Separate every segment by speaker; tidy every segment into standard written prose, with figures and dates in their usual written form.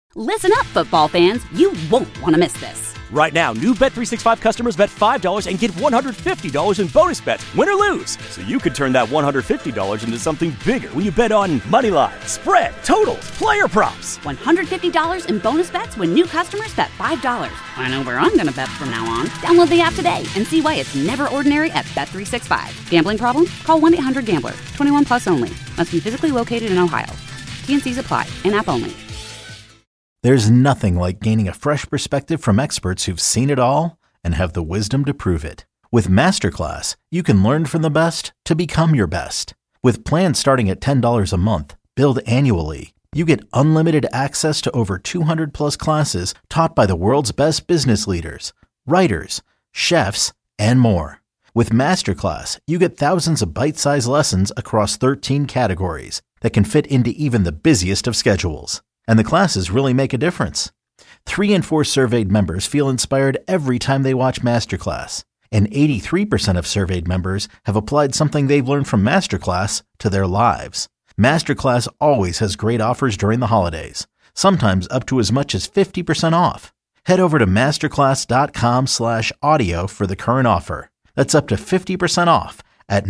Speaker 1: Listen up, football fans. You won't want to miss this.
Speaker 2: Right now, new Bet365 customers bet $5 and get $150 in bonus bets, win or lose. So you could turn that $150 into something bigger when you bet on money line, spread, totals, player props.
Speaker 1: $150 in bonus bets when new customers bet $5. I know where I'm going to bet from now on. Download the app today and see why it's never ordinary at Bet365. Gambling problem? Call 1-800-GAMBLER. 21 plus only. Must be physically located in Ohio. T&Cs apply. In-app only.
Speaker 3: There's nothing like gaining a fresh perspective from experts who've seen it all and have the wisdom to prove it. With Masterclass, you can learn from the best to become your best. With plans starting at $10 a month, billed annually, you get unlimited access to over 200 plus classes taught by the world's best business leaders, writers, chefs, and more. With Masterclass, you get thousands of bite-sized lessons across 13 categories that can fit into even the busiest of schedules. And the classes really make a difference. 3 in 4 surveyed members feel inspired every time they watch Masterclass. And 83% of surveyed members have applied something they've learned from Masterclass to their lives. Masterclass always has great offers during the holidays, sometimes up to as much as 50% off. Head over to masterclass.com/audio for the current offer. That's up to 50% off at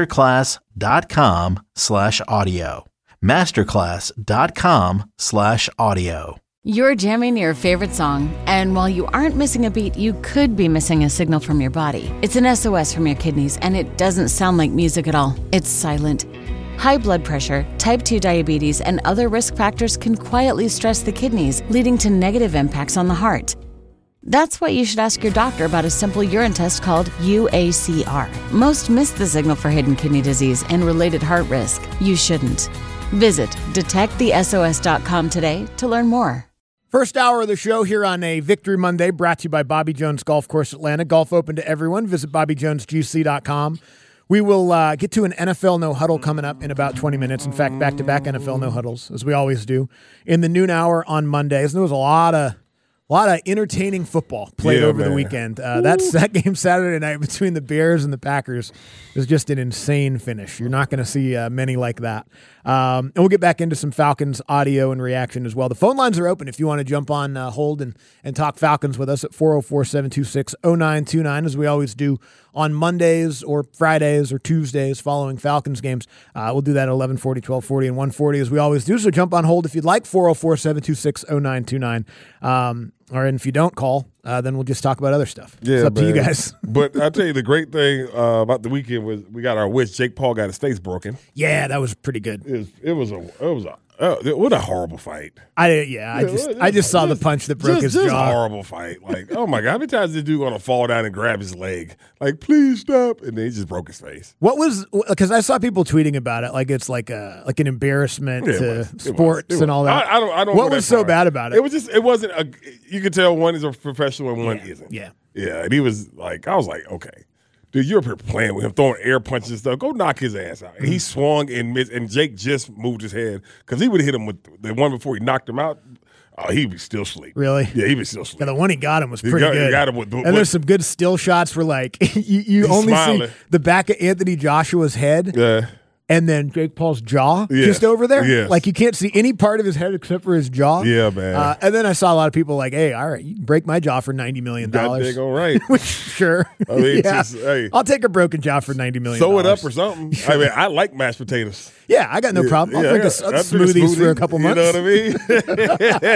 Speaker 3: masterclass.com/audio. masterclass.com/audio.
Speaker 4: You're jamming your favorite song, and while you aren't missing a beat, you could be missing a signal from your body. It's an SOS from your kidneys, and it doesn't sound like music at all. It's silent. High blood pressure, type 2 diabetes, and other risk factors can quietly stress the kidneys, leading to negative impacts on the heart. That's why you should ask your doctor about a simple urine test called UACR. Most miss the signal for hidden kidney disease and related heart risk. You shouldn't. Visit detectthesos.com today to learn more.
Speaker 5: First hour of the show here on a Victory Monday, brought to you by Bobby Jones Golf Course Atlanta. Golf open to everyone. Visit BobbyJonesGC.com. We will get to an NFL No Huddle coming up in about 20 minutes. In fact, back-to-back NFL No Huddles, as we always do, in the noon hour on Mondays. And there was a lot of entertaining football played over the weekend. That game Saturday night between the Bears and the Packers was just an insane finish. You're not going to see many like that. And we'll get back into some Falcons audio and reaction as well. The phone lines are open if you want to jump on hold and talk Falcons with us at 404-726-0929, as we always do on Mondays or Fridays or Tuesdays following Falcons games. We'll do that at 11:40, 12:40, and 1:40 as we always do. So jump on hold if you'd like, 404-726-0929. Or if you don't call, then we'll just talk about other stuff.
Speaker 6: Yeah,
Speaker 5: it's up to you guys.
Speaker 6: But I'll tell you the great thing about the weekend was we got our wish. Jake Paul got his face broken.
Speaker 5: Yeah, that was pretty good.
Speaker 6: What a horrible fight.
Speaker 5: I just saw the punch that broke his jaw.
Speaker 6: Just a horrible fight. Like, oh my God, how many times is this dude going to fall down and grab his leg? Like, please stop. And then he just broke his face.
Speaker 5: What was, because I saw people tweeting about it, like it's like an embarrassment to sports and all that.
Speaker 6: I don't
Speaker 5: what was so bad about it?
Speaker 6: It wasn't you could tell one is a professional and one isn't.
Speaker 5: Yeah.
Speaker 6: Yeah. And he was like, I was like, okay. Dude, you're up here playing with him, throwing air punches and stuff. Go knock his ass out. And he swung and missed, and Jake just moved his head because he would have hit him with the one before he knocked him out. He was still asleep.
Speaker 5: Really?
Speaker 6: Yeah, he was still asleep.
Speaker 5: Yeah, the one he got him was pretty good.
Speaker 6: He got him with
Speaker 5: and there's some good still shots where, like, you only see the back of Anthony Joshua's head.
Speaker 6: Yeah.
Speaker 5: And then Jake Paul's jaw just over there.
Speaker 6: Yes.
Speaker 5: Like, you can't see any part of his head except for his jaw.
Speaker 6: Yeah, man.
Speaker 5: And then I saw a lot of people like, hey, all right, you can break my jaw for $90 million.
Speaker 6: That's all right.
Speaker 5: Which, sure.
Speaker 6: I mean, hey,
Speaker 5: I'll take a broken jaw for $90 million.
Speaker 6: Sew it up or something. I mean, I like mashed potatoes.
Speaker 5: Yeah, I got no problem. I'll drink a smoothies for a couple months.
Speaker 6: You know what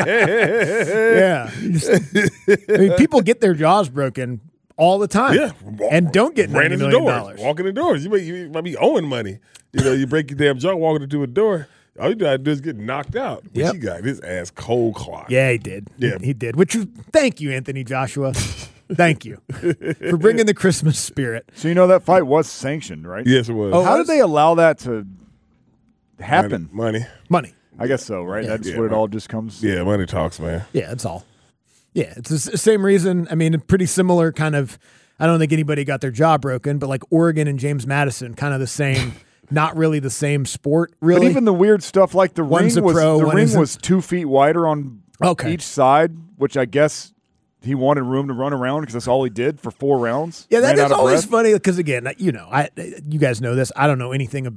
Speaker 5: I mean? I mean, people get their jaws broken all the time.
Speaker 6: Yeah.
Speaker 5: And don't get $90 million.
Speaker 6: Walking indoors. You might be owing money. You know, you break your damn jaw walking into a door. All you gotta do is get knocked out. But he got his ass cold clocked.
Speaker 5: Yeah, he did.
Speaker 6: Yeah.
Speaker 5: He did. Thank you, Anthony Joshua. Thank you for bringing the Christmas spirit.
Speaker 7: So you know that fight was sanctioned, right?
Speaker 6: Yes, it was.
Speaker 7: Oh, how did they allow that to happen?
Speaker 6: Money.
Speaker 7: I guess so, right?
Speaker 5: Yeah.
Speaker 7: That's what it all just comes.
Speaker 6: Yeah, money talks, man.
Speaker 5: Yeah, that's all. Yeah, it's the same reason. I mean, pretty similar kind of. I don't think anybody got their jaw broken, but like Oregon and James Madison, kind of the same. Not really the same sport, really.
Speaker 7: But even the weird stuff like the ring
Speaker 5: ring
Speaker 7: was 2 feet wider on each side, which I guess he wanted room to run around because that's all he did for 4 rounds.
Speaker 5: Yeah, that is always funny because, again, you guys know this. I don't know anything about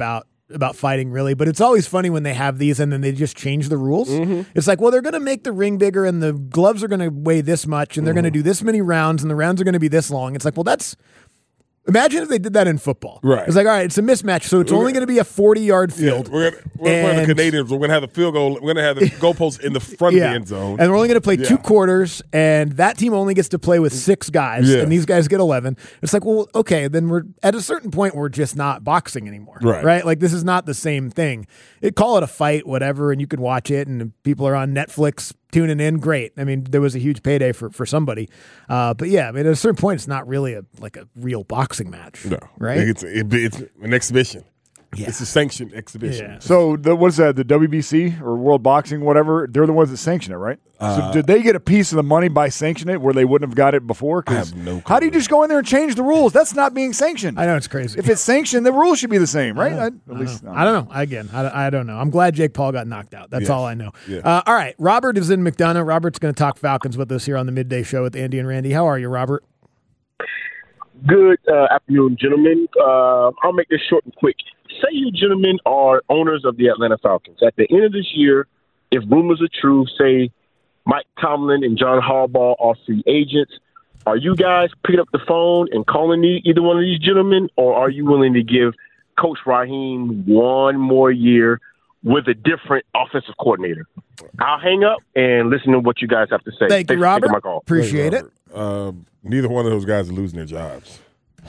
Speaker 5: about fighting, really, but it's always funny when they have these and then they just change the rules. It's like, well, they're going to make the ring bigger and the gloves are going to weigh this much and they're going to do this many rounds and the rounds are going to be this long. It's like, well, imagine if they did that in football.
Speaker 6: Right.
Speaker 5: It's like, all right, it's a mismatch, so it's only going to be a 40-yard field.
Speaker 6: Yeah, we're playing the Canadians. We're going to have the field goal. We're going to have the goalpost in the front of the end zone.
Speaker 5: And we're only going to play 2 quarters, and that team only gets to play with 6 guys, and these guys get 11. It's like, well, okay, then we're at a certain point, we're just not boxing anymore. Right? Like, this is not the same thing. Call it a fight, whatever, and you could watch it, and people are on Netflix tuning in, great. I mean, there was a huge payday for somebody. But yeah, I mean, at a certain point, it's not really a real boxing match.
Speaker 6: No.
Speaker 5: Right?
Speaker 6: It's an exhibition. Yeah. It's a sanctioned exhibition.
Speaker 5: Yeah.
Speaker 7: So what is that? The WBC or World Boxing, whatever? They're the ones that sanction it, right? So did they get a piece of the money by sanctioning it where they wouldn't have got it before?
Speaker 6: I have no clue.
Speaker 7: How do you just go in there and change the rules? That's not being sanctioned.
Speaker 5: I know, it's crazy.
Speaker 7: If it's sanctioned, the rules should be the same, right?
Speaker 5: I don't know. Again, I don't know. I'm glad Jake Paul got knocked out. That's all I know. Yeah. All right, Robert is in McDonough. Robert's going to talk Falcons with us here on the Midday Show with Andy and Randy. How are you, Robert?
Speaker 8: Good afternoon, gentlemen. I'll make this short and quick. Say you gentlemen are owners of the Atlanta Falcons. At the end of this year, if rumors are true, say Mike Tomlin and John Harbaugh are free agents, are you guys picking up the phone and calling either one of these gentlemen, or are you willing to give Coach Raheem one more year with a different offensive coordinator? I'll hang up and listen to what you guys have to say.
Speaker 5: Thank you, Robert.
Speaker 8: For taking my call.
Speaker 5: Appreciate it.
Speaker 6: Neither one of those guys are losing their jobs.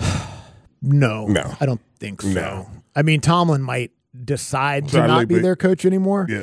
Speaker 5: No, I don't think so.
Speaker 6: No.
Speaker 5: I mean, Tomlin might decide to not be their coach anymore.
Speaker 6: Yeah.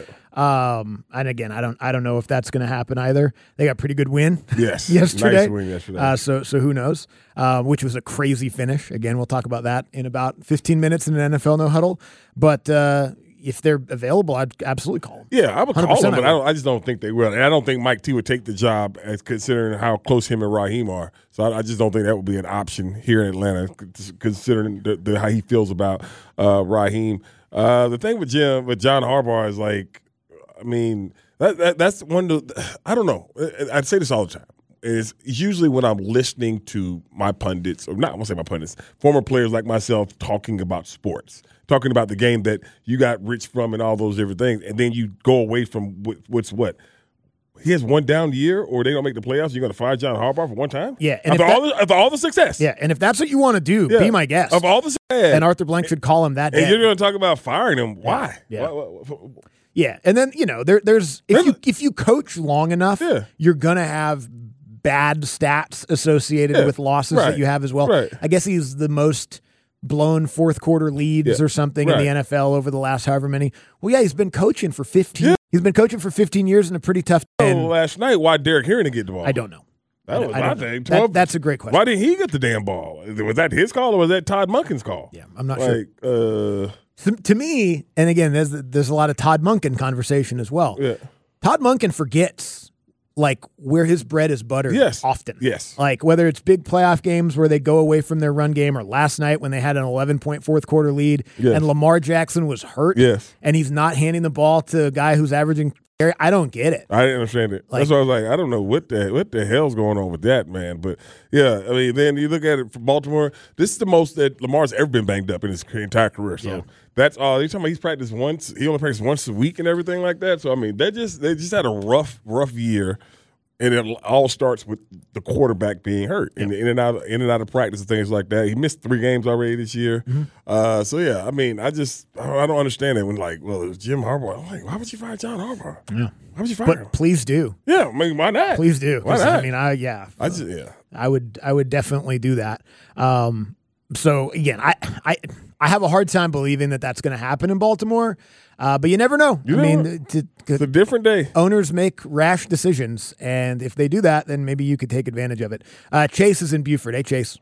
Speaker 5: And again, I don't know if that's going to happen either. They got a pretty good win.
Speaker 6: Yes.
Speaker 5: yesterday.
Speaker 6: Nice win yesterday.
Speaker 5: So who knows? Which was a crazy finish. Again, we'll talk about that in about 15 minutes in an NFL No Huddle. But if they're available, I'd absolutely call them.
Speaker 6: Yeah, I would call them, but I just don't think they will. And I don't think Mike T would take the job, as considering how close him and Raheem are. So I just don't think that would be an option here in Atlanta, considering how he feels about Raheem. The thing with John Harbaugh is, like, I mean, that's one of the, I don't know. I'd say this all the time. Is usually when I'm listening to my pundits, or not, I won't say my pundits, former players like myself talking about sports, talking about the game that you got rich from and all those different things, and then you go away from what's what. He has one down year, or they don't make the playoffs, you're going to fire John Harbaugh for one time?
Speaker 5: Yeah. And
Speaker 6: after all the success.
Speaker 5: Yeah, and if that's what you want to do, be my guest.
Speaker 6: Of all the success.
Speaker 5: And Arthur Blank should call him that day.
Speaker 6: And you're going to talk about firing him. Why?
Speaker 5: Yeah. Yeah, and then, there's if you coach long enough, you're going to have bad stats associated with losses that you have as well.
Speaker 6: Right.
Speaker 5: I guess he's the most blown fourth quarter leads or something in the NFL over the last however many. Well, yeah, he's been coaching for 15. He's been coaching for 15 years in a pretty tough.
Speaker 6: Last night, why Derek Henry didn't get the ball?
Speaker 5: I don't know.
Speaker 6: That was my thing.
Speaker 5: That's a great question.
Speaker 6: Why didn't he get the damn ball? Was that his call or was that Todd Monken's call?
Speaker 5: Yeah, I'm not sure. To me, and again, there's a lot of Todd Monken conversation as well.
Speaker 6: Yeah. Todd
Speaker 5: Monken forgets where his bread is buttered often.
Speaker 6: Yes.
Speaker 5: Like whether it's big playoff games where they go away from their run game, or last night when they had an 11-point fourth quarter lead and Lamar Jackson was hurt and he's not handing the ball to a guy who's averaging. I don't get it.
Speaker 6: I didn't understand it. That's why I was like, I don't know what the hell's going on with that, man. But yeah, I mean, then you look at it for Baltimore. This is the most that Lamar's ever been banged up in his entire career. So that's all. You're talking about he's practiced once. He only practiced once a week and everything like that. So I mean, they just had a rough year. And it all starts with the quarterback being hurt and in and out of practice and things like that. He missed 3 games already this year. Mm-hmm. So yeah, I mean, I don't understand it when it was Jim Harbaugh. I'm like, why would you fire John Harbaugh?
Speaker 5: Yeah,
Speaker 6: why would you fire him?
Speaker 5: Please do.
Speaker 6: Yeah, I mean, why not?
Speaker 5: Please do.
Speaker 6: Why not?
Speaker 5: I mean, I would definitely do that. So again, I have a hard time believing that that's going to happen in Baltimore. But you never know.
Speaker 6: It's a different day.
Speaker 5: Owners make rash decisions, and if they do that, then maybe you could take advantage of it. Chase is in Buford. Hey, Chase.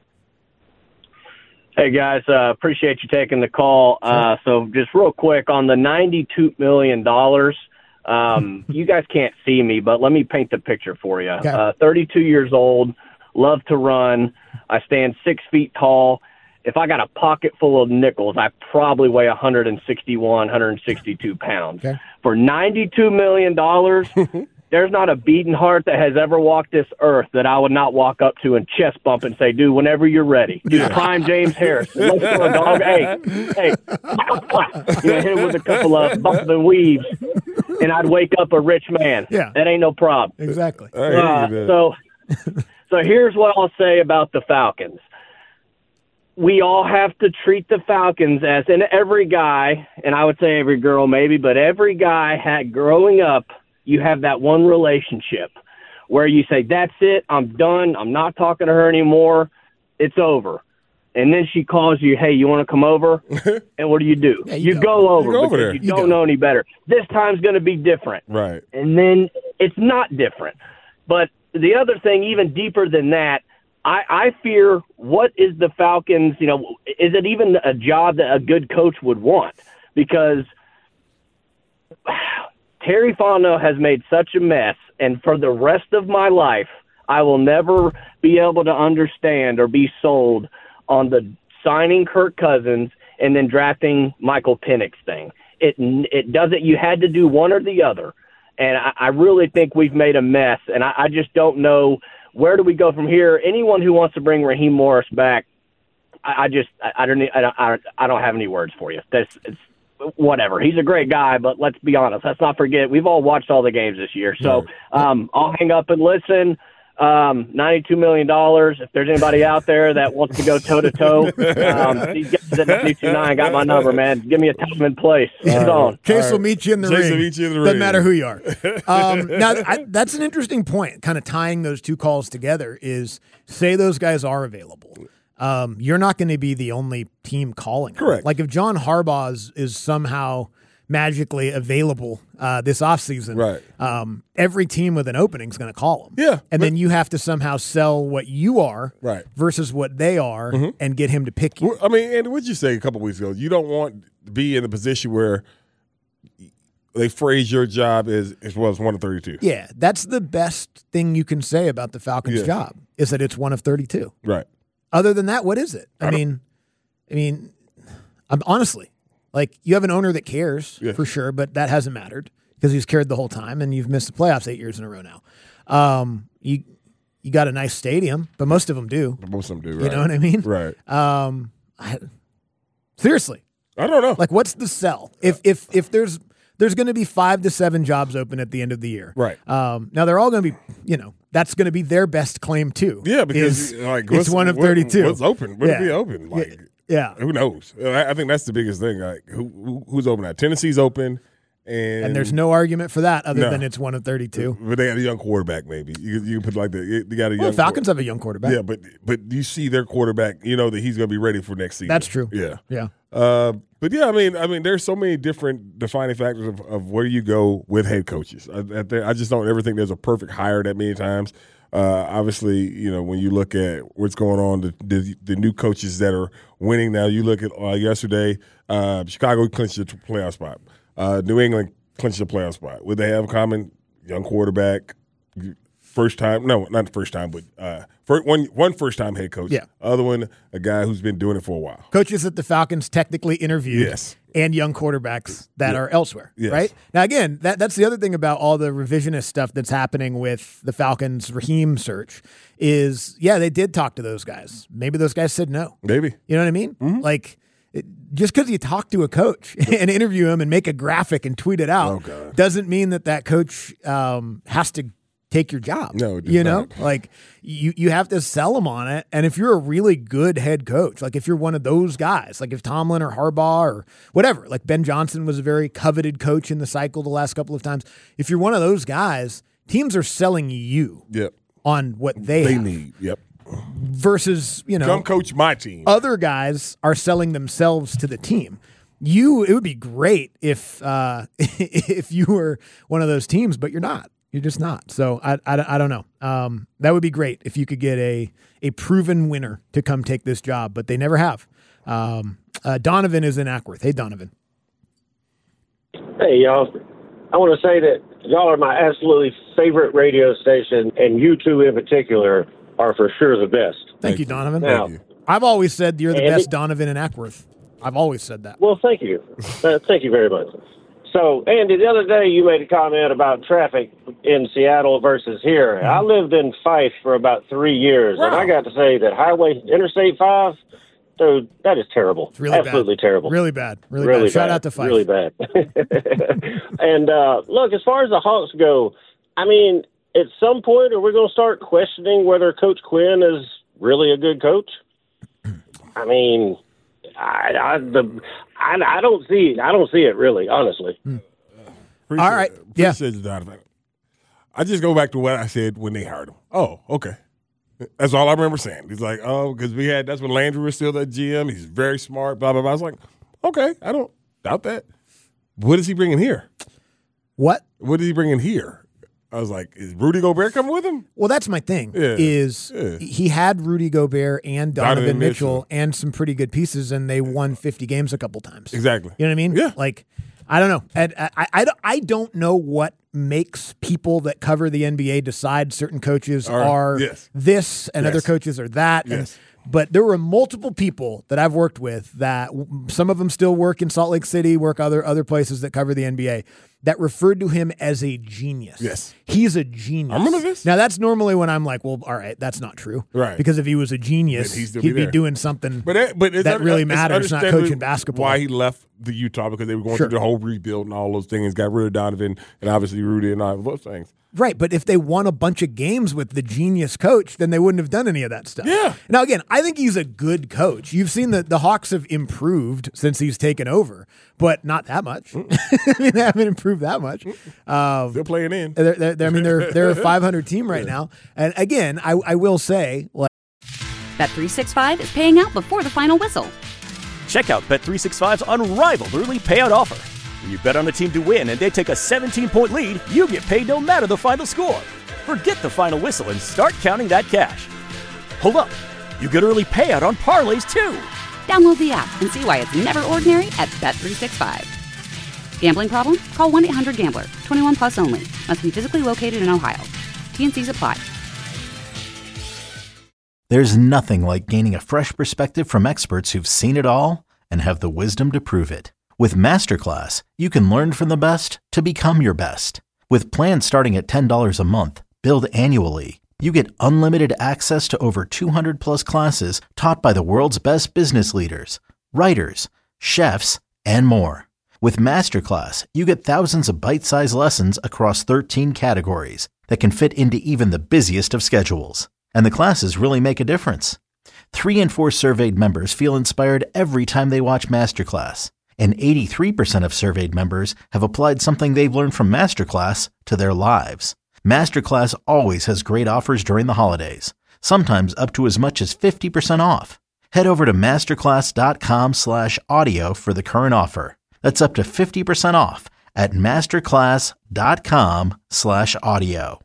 Speaker 9: Hey, guys. Appreciate you taking the call.
Speaker 5: Sure.
Speaker 9: So just real quick, on the $92 million, you guys can't see me, but let me paint the picture for you.
Speaker 5: Okay.
Speaker 9: 32 years old, love to run. I stand 6 feet tall. If I got a pocket full of nickels, I probably weigh 161, 162 pounds.
Speaker 5: Okay.
Speaker 9: For $92 million, there's not a beating heart that has ever walked this earth that I would not walk up to and chest bump and say, dude, whenever you're ready. Dude, prime James Harris. Let's go, dog. Hey. Hit him with a couple of bumps and weaves, and I'd wake up a rich man.
Speaker 5: Yeah.
Speaker 9: That ain't no problem.
Speaker 5: Exactly.
Speaker 9: So here's what I'll say about the Falcons. We all have to treat the Falcons as, and every guy, and I would say every girl maybe, but every guy had growing up, you have that one relationship where you say, that's it, I'm done, I'm not talking to her anymore, it's over. And then she calls you, hey, you want to come over? And what do?
Speaker 5: Yeah,
Speaker 9: you go over
Speaker 6: you go over
Speaker 9: because
Speaker 6: there.
Speaker 9: you don't know any better. This time's going to be different.
Speaker 6: Right.
Speaker 9: And then it's not different. But the other thing, even deeper than that, I fear, what is the Falcons, is it even a job that a good coach would want? Because Terry Fontenot has made such a mess, and for the rest of my life, I will never be able to understand or be sold on the signing Kirk Cousins and then drafting Michael Penix thing. It doesn't. You had to do one or the other, and I really think we've made a mess, and I just don't know. Where do we go from here? Anyone who wants to bring Raheem Morris back, I don't have any words for you. It's whatever. He's a great guy, but let's be honest. Let's not forget we've all watched all the games this year. So I'll hang up and listen. $92 million. If there's anybody out there that wants to go toe to toe, these guys at 92.9 got my number, man. Give me a time and place. It's on.
Speaker 5: Case will meet you in the ring.
Speaker 6: Will meet you in the
Speaker 5: Doesn't
Speaker 6: ring.
Speaker 5: matter who you are. Now, that's an interesting point. Kind of tying those two calls together is, say those guys are available. You're not going to be the only team calling.
Speaker 6: Correct.
Speaker 5: Like if John Harbaugh is somehow magically available this offseason,
Speaker 6: right.
Speaker 5: Every team with an opening is going to call him.
Speaker 6: Yeah.
Speaker 5: And then you have to somehow sell what you are
Speaker 6: right.
Speaker 5: versus what they are and get him to pick you.
Speaker 6: I mean, and what'd you say a couple weeks ago? You don't want to be in a position where they phrase your job as well as 1 of 32.
Speaker 5: Yeah, that's the best thing you can say about the Falcons' job is that it's 1 of 32.
Speaker 6: Right.
Speaker 5: Other than that, what is it? I mean, I'm honestly, like, you have an owner that cares for sure, but that hasn't mattered because he's cared the whole time, and you've missed the playoffs 8 years in a row now. You got a nice stadium, but most of them do.
Speaker 6: Most of them do, right.
Speaker 5: You know what I mean?
Speaker 6: Right.
Speaker 5: Seriously.
Speaker 6: I don't know.
Speaker 5: Like, what's the sell? If there's going to be 5 to 7 jobs open at the end of the year.
Speaker 6: Right.
Speaker 5: Now, they're all going to be, that's going to be their best claim, too.
Speaker 6: Yeah, because
Speaker 5: it's 1 of 32.
Speaker 6: What's open? What'll be open? Like,
Speaker 5: yeah.
Speaker 6: Who knows? I think that's the biggest thing. Like, who's open now? Tennessee's open. And
Speaker 5: there's no argument for that other than it's 1 of 32.
Speaker 6: But they got a young quarterback, maybe. You put like you got a young.
Speaker 5: Well, Falcons have a young quarterback.
Speaker 6: Yeah, but you see their quarterback, you know that he's going to be ready for next season.
Speaker 5: That's true.
Speaker 6: Yeah.
Speaker 5: Yeah.
Speaker 6: But yeah, I mean, there's so many different defining factors of where you go with head coaches. I just don't ever think there's a perfect hire that many times. Obviously, when you look at what's going on, the new coaches that are winning now, you look at yesterday, Chicago clinched the playoff spot. New England clinched the playoff spot. Would they have a common young quarterback? First time? No, not the first time, but one first time head coach.
Speaker 5: Yeah.
Speaker 6: Other one, a guy who's been doing it for a while.
Speaker 5: Coaches that the Falcons technically interviewed.
Speaker 6: Yes.
Speaker 5: And young quarterbacks that are elsewhere,
Speaker 6: yes.
Speaker 5: right? Now, again, that's the other thing about all the revisionist stuff that's happening with the Falcons' Raheem search is, they did talk to those guys. Maybe those guys said no.
Speaker 6: Maybe.
Speaker 5: You know what I mean?
Speaker 6: Mm-hmm.
Speaker 5: Like, just because you talk to a coach and interview him and make a graphic and tweet it out doesn't mean that coach has to take your job.
Speaker 6: No, it does not.
Speaker 5: Like you have to sell them on it. And if you're a really good head coach, like if you're one of those guys, like if Tomlin or Harbaugh or whatever, like Ben Johnson was a very coveted coach in the cycle the last couple of times. If you're one of those guys, teams are selling you on what they
Speaker 6: need. Yep.
Speaker 5: Versus,
Speaker 6: come coach my team.
Speaker 5: Other guys are selling themselves to the team. It would be great if you were one of those teams, but you're not. You're just not. So I don't know. That would be great if you could get a proven winner to come take this job, but they never have. Donovan is in Ackworth. Hey, Donovan.
Speaker 10: Hey, y'all. I want to say that y'all are my absolutely favorite radio station, and you two in particular are for sure the best.
Speaker 5: Thank you, Donovan.
Speaker 10: Now,
Speaker 5: I've always said you're the best Donovan in Ackworth. I've always said that.
Speaker 10: Well, thank you. Thank you very much. So, Andy, the other day you made a comment about traffic in Seattle versus here. I lived in Fife for about 3 years, and I got to say that Interstate 5, dude, that is terrible.
Speaker 5: It's really
Speaker 10: absolutely
Speaker 5: bad.
Speaker 10: terrible.
Speaker 5: Really bad. Really bad. Shout out to Fife.
Speaker 10: Really bad. And look, as far as the Hawks go, I mean, at some point, are we going to start questioning whether Coach Quinn is really a good coach? I mean, I don't see it really, honestly.
Speaker 5: All right.
Speaker 6: Appreciate you, Donovan. I just go back to what I said when they hired him. Oh, okay. That's all I remember saying. He's like, because that's when Landry was still the GM. He's very smart, blah, blah, blah. I was like, okay, I don't doubt that. What is he bringing here?
Speaker 5: What?
Speaker 6: What is he bringing here? I was like, is Rudy Gobert coming with him?
Speaker 5: Well, that's my thing, he had Rudy Gobert and Donovan Mitchell and some pretty good pieces, and they won 50 games a couple times.
Speaker 6: Exactly.
Speaker 5: You know what I mean?
Speaker 6: Yeah.
Speaker 5: Like, I don't know. I don't know what makes people that cover the NBA decide certain coaches are this and other coaches are that.
Speaker 6: Yes.
Speaker 5: But there were multiple people that I've worked with that some of them still work in Salt Lake City, work other places that cover the NBA, that referred to him as a genius.
Speaker 6: Yes.
Speaker 5: He's a genius.
Speaker 6: I remember this.
Speaker 5: Now, that's normally when I'm like, well, all right, that's not true.
Speaker 6: Right.
Speaker 5: Because if he was a genius, he'd be doing something that really matters, not coaching basketball.
Speaker 6: Why he left the Utah, because they were going through the whole rebuild and all those things, got rid of Donovan and obviously Rudy and all those things.
Speaker 5: Right, but if they won a bunch of games with the genius coach, then they wouldn't have done any of that stuff.
Speaker 6: Yeah.
Speaker 5: Now, again, I think he's a good coach. You've seen that the Hawks have improved since he's taken over, but not that much. I mean, they haven't improved that much.
Speaker 6: Still playing in.
Speaker 5: They're a 500 team right now. And again, I will say, like,
Speaker 1: Bet365 is paying out before the final whistle.
Speaker 2: Check out Bet365's unrivaled early payout offer. When you bet on a team to win and they take a 17-point lead, you get paid no matter the final score. Forget the final whistle and start counting that cash. Hold up. You get early payout on parlays, too.
Speaker 1: Download the app and see why it's never ordinary at Bet365. Gambling problem? Call 1-800-GAMBLER. 21 plus only. Must be physically located in Ohio. T&Cs apply.
Speaker 3: There's nothing like gaining a fresh perspective from experts who've seen it all and have the wisdom to prove it. With Masterclass, you can learn from the best to become your best. With plans starting at $10 a month, billed annually, you get unlimited access to over 200 plus classes taught by the world's best business leaders, writers, chefs, and more. With Masterclass, you get thousands of bite-sized lessons across 13 categories that can fit into even the busiest of schedules. And the classes really make a difference. 3 in 4 surveyed members feel inspired every time they watch Masterclass. And 83% of surveyed members have applied something they've learned from Masterclass to their lives. Masterclass always has great offers during the holidays, sometimes up to as much as 50% off. Head over to masterclass.com/audio for the current offer. That's up to 50% off at masterclass.com/audio.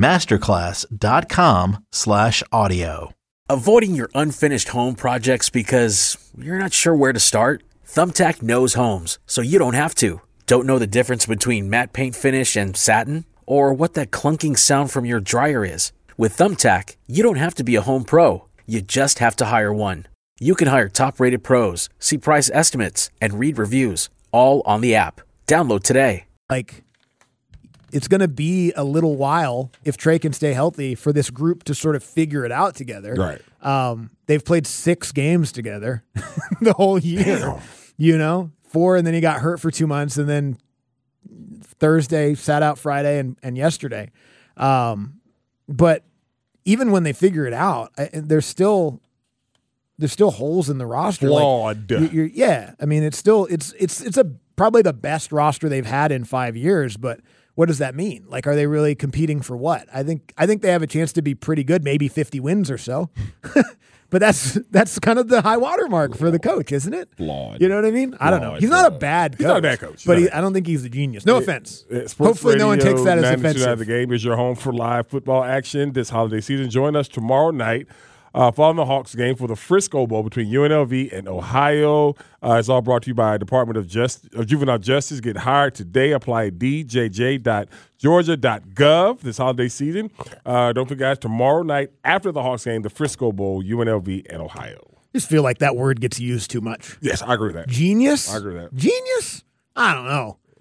Speaker 3: masterclass.com/audio.
Speaker 11: Avoiding your unfinished home projects because you're not sure where to start? Thumbtack knows homes, so you don't have to. Don't know the difference between matte paint finish and satin? Or what that clunking sound from your dryer is? With Thumbtack, you don't have to be a home pro. You just have to hire one. You can hire top-rated pros, see price estimates, and read reviews, all on the app. Download today.
Speaker 5: Like, it's going to be a little while, if Trey can stay healthy, for this group to sort of figure it out together.
Speaker 6: Right.
Speaker 5: They've played 6 games together the whole year.
Speaker 6: Damn.
Speaker 5: You know, 4, and then he got hurt for 2 months, and then Thursday, sat out Friday, and yesterday. But even when they figure it out, there's still holes in the roster.
Speaker 6: Flawed.
Speaker 5: Like, I mean, it's probably the best roster they've had in 5 years, but what does that mean? Like, are they really competing for what? I think they have a chance to be pretty good, maybe 50 wins or so. But that's kind of the high water mark for the coach, isn't it?
Speaker 6: Flawed.
Speaker 5: You know what I mean? I don't know. He's not a bad coach.
Speaker 6: He's not a bad coach.
Speaker 5: But I don't think he's a genius. No offense. Hopefully no one takes that as offensive.
Speaker 6: The Game is your home for live football action this holiday season. Join us tomorrow night following the Hawks game for the Frisco Bowl between UNLV and Ohio. It's all brought to you by Department of Juvenile Justice. Get hired today. Apply at djj.georgia.gov this holiday season. Don't forget, guys, tomorrow night after the Hawks game, the Frisco Bowl, UNLV and Ohio.
Speaker 5: I just feel like that word gets used too much.
Speaker 6: Yes, I agree with that.
Speaker 5: Genius?
Speaker 6: I agree with that.
Speaker 5: Genius? I don't know.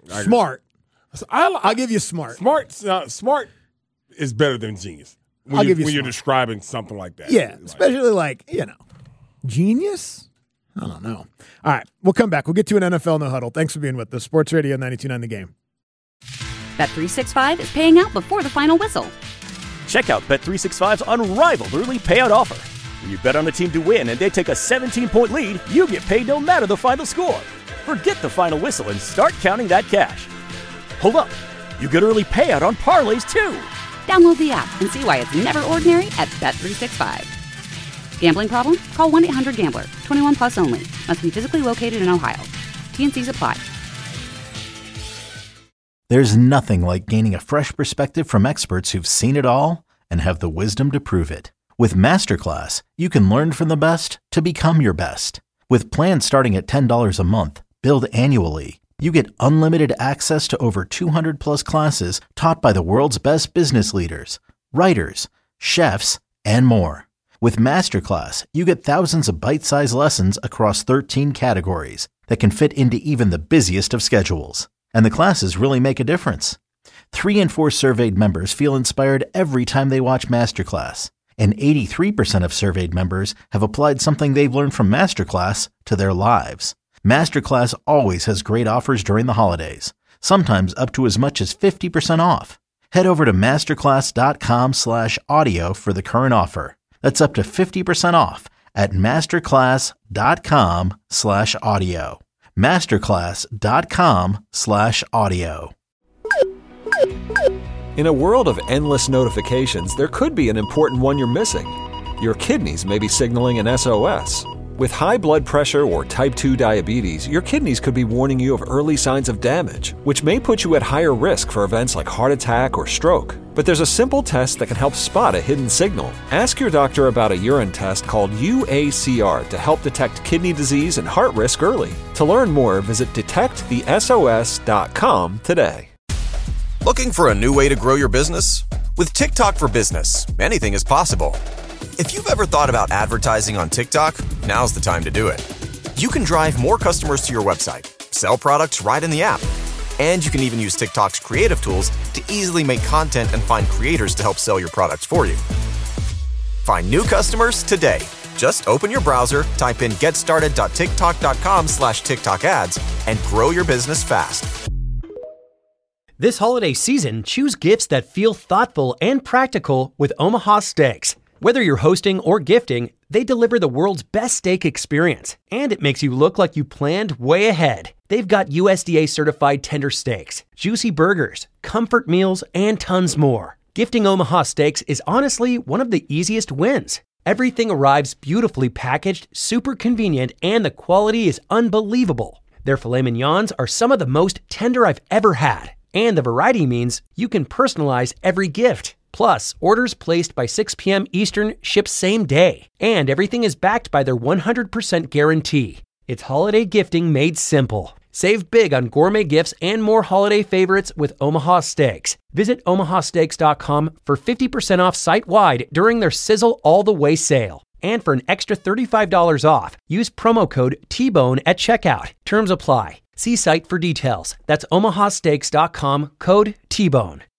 Speaker 5: Smart. I'll give you smart.
Speaker 6: Smart is better than genius.
Speaker 5: I'll give you
Speaker 6: when you're
Speaker 5: smart.
Speaker 6: describing something like that.
Speaker 5: Yeah, especially like, genius? I don't know. All right, we'll come back. We'll get to an NFL No Huddle. Thanks for being with us. Sports Radio 92.9 The Game.
Speaker 1: Bet365 is paying out before the final whistle.
Speaker 2: Check out Bet365's unrivaled early payout offer. When you bet on a team to win and they take a 17-point lead, you get paid no matter the final score. Forget the final whistle and start counting that cash. Hold up. You get early payout on parlays, too.
Speaker 1: Download the app and see why it's never ordinary at Bet365. Gambling problem? Call 1-800-GAMBLER. 21 plus only. Must be physically located in Ohio. T&Cs apply.
Speaker 3: There's nothing like gaining a fresh perspective from experts who've seen it all and have the wisdom to prove it. With Masterclass, you can learn from the best to become your best. With plans starting at $10 a month, billed annually, you get unlimited access to over 200 plus classes taught by the world's best business leaders, writers, chefs, and more. With Masterclass, you get thousands of bite-sized lessons across 13 categories that can fit into even the busiest of schedules. And the classes really make a difference. 3 in 4 surveyed members feel inspired every time they watch Masterclass. And 83% of surveyed members have applied something they've learned from Masterclass to their lives. Masterclass always has great offers during the holidays, sometimes up to as much as 50% off. Head over to masterclass.com/audio for the current offer. That's up to 50% off at masterclass.com/audio. masterclass.com/audio.
Speaker 12: In a world of endless notifications, there could be an important one you're missing. Your kidneys may be signaling an SOS. With high blood pressure or type 2 diabetes, your kidneys could be warning you of early signs of damage, which may put you at higher risk for events like heart attack or stroke. But there's a simple test that can help spot a hidden signal. Ask your doctor about a urine test called UACR to help detect kidney disease and heart risk early. To learn more, visit detectthesos.com today.
Speaker 13: Looking for a new way to grow your business? With TikTok for Business, anything is possible. If you've ever thought about advertising on TikTok, now's the time to do it. You can drive more customers to your website, sell products right in the app, and you can even use TikTok's creative tools to easily make content and find creators to help sell your products for you. Find new customers today. Just open your browser, type in getstarted.tiktok.com/TikTok ads, and grow your business fast.
Speaker 14: This holiday season, choose gifts that feel thoughtful and practical with Omaha Steaks. Whether you're hosting or gifting, they deliver the world's best steak experience, and it makes you look like you planned way ahead. They've got USDA certified tender steaks, juicy burgers, comfort meals, and tons more. Gifting Omaha Steaks is honestly one of the easiest wins. Everything arrives beautifully packaged, super convenient, and the quality is unbelievable. Their filet mignons are some of the most tender I've ever had, and the variety means you can personalize every gift. Plus, orders placed by 6 p.m. Eastern ship same day, and everything is backed by their 100% guarantee. It's holiday gifting made simple. Save big on gourmet gifts and more holiday favorites with Omaha Steaks. Visit omahasteaks.com for 50% off site-wide during their Sizzle All the Way sale. And for an extra $35 off, use promo code TBONE at checkout. Terms apply. See site for details. That's omahasteaks.com, code TBONE.